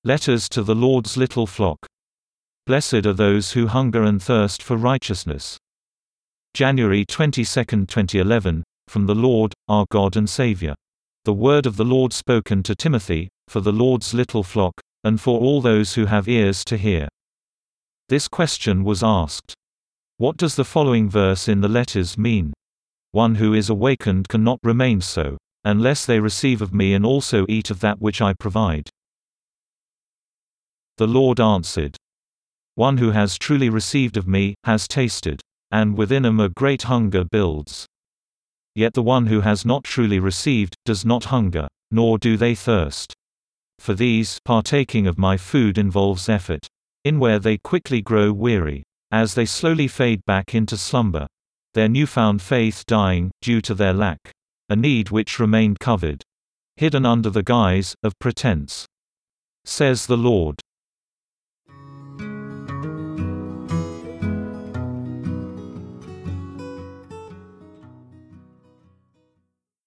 Letters to the Lord's little flock. Blessed are those who hunger and thirst for righteousness. January 22, 2011, from the Lord, our God and Savior. The word of the Lord spoken to Timothy, for the Lord's little flock, and for all those who have ears to hear. This question was asked. What does the following verse in the letters mean? One who is awakened cannot remain so, unless they receive of me and also eat of that which I provide. The Lord answered. One who has truly received of me, has tasted, and within him a great hunger builds. Yet the one who has not truly received, does not hunger, nor do they thirst. For these, partaking of my food involves effort, in where they quickly grow weary, as they slowly fade back into slumber. Their newfound faith dying, due to their lack. A need which remained covered, hidden under the guise of pretense. Says the Lord.